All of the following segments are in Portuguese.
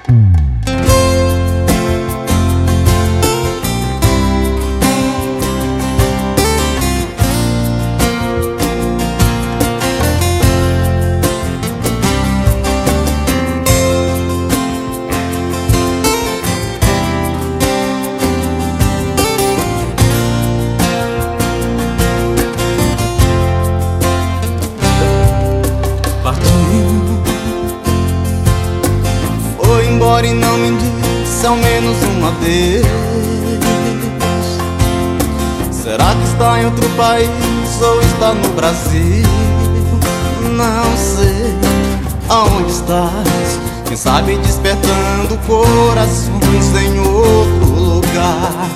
Foi embora e não me disse ao menos um adeus. Será que está em outro país ou está no Brasil? Não sei aonde estás. Quem sabe despertando corações em outro lugar.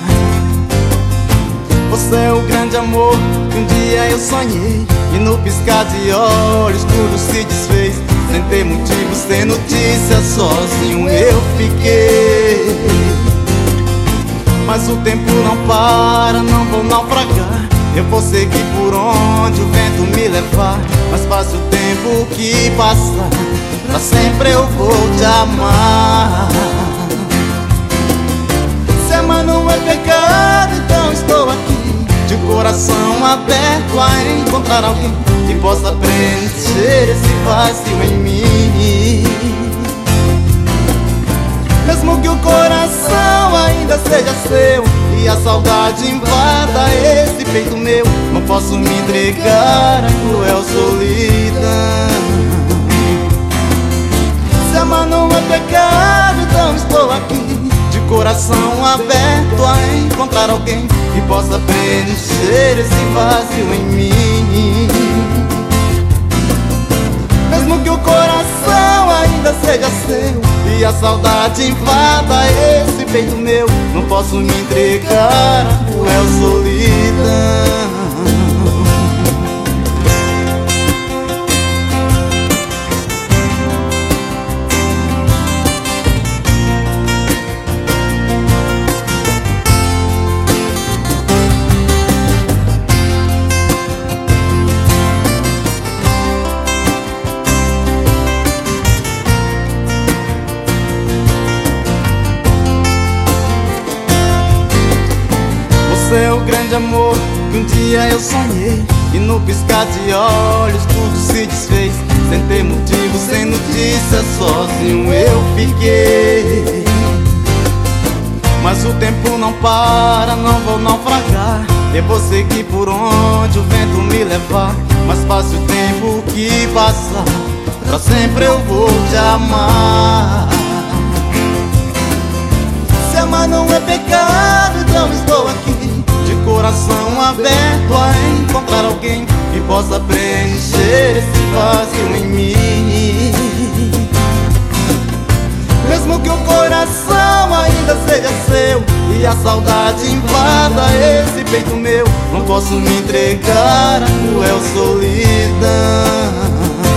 Você é o grande amor que um dia eu sonhei, e no piscar de olhos tudo se desfez. Sem ter motivo, sem notícia, sozinho eu fiquei. Mas o tempo não para, não vou naufragar. Eu vou seguir por onde o vento me levar. Mas passe o tempo que passar, pra sempre eu vou te amar. Se amar não é pecado, então estou aqui, de coração aberto a encontrar alguém que possa preencher esse vazio em mim. Mesmo que o coração ainda seja seu e a saudade invada esse peito meu, não posso me entregar à cruel solidão. Se amar não é pecado, então estou aqui, de coração aberto a encontrar alguém que possa preencher esse vazio em mim. Mesmo que o coração ainda seja seu e a saudade invada esse peito meu, não posso me entregar à cruel solidão. Você é o grande amor que um dia eu sonhei, e no piscar de olhos tudo se desfez. Sem ter motivo, sem notícia, sozinho eu fiquei. Mas o tempo não para, não vou naufragar. Eu vou seguir por onde o vento me levar. Mas passe o tempo que passar, pra sempre eu vou te amar. Se amar não é pecado, então estou aqui, de coração aberto a encontrar alguém que possa preencher esse vazio em mim. Mesmo que o coração ainda seja seu e a saudade invada esse peito meu, não posso me entregar à cruel solidão.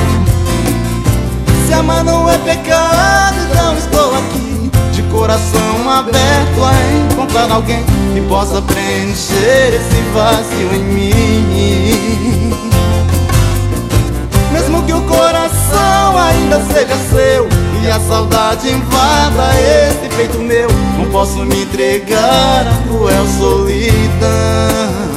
Se amar não é pecado, então estou aqui, de coração aberto a encontrar alguém que possa preencher esse vazio em mim. Mesmo que o coração ainda seja seu e a saudade invada esse peito meu, não posso me entregar à cruel solidão.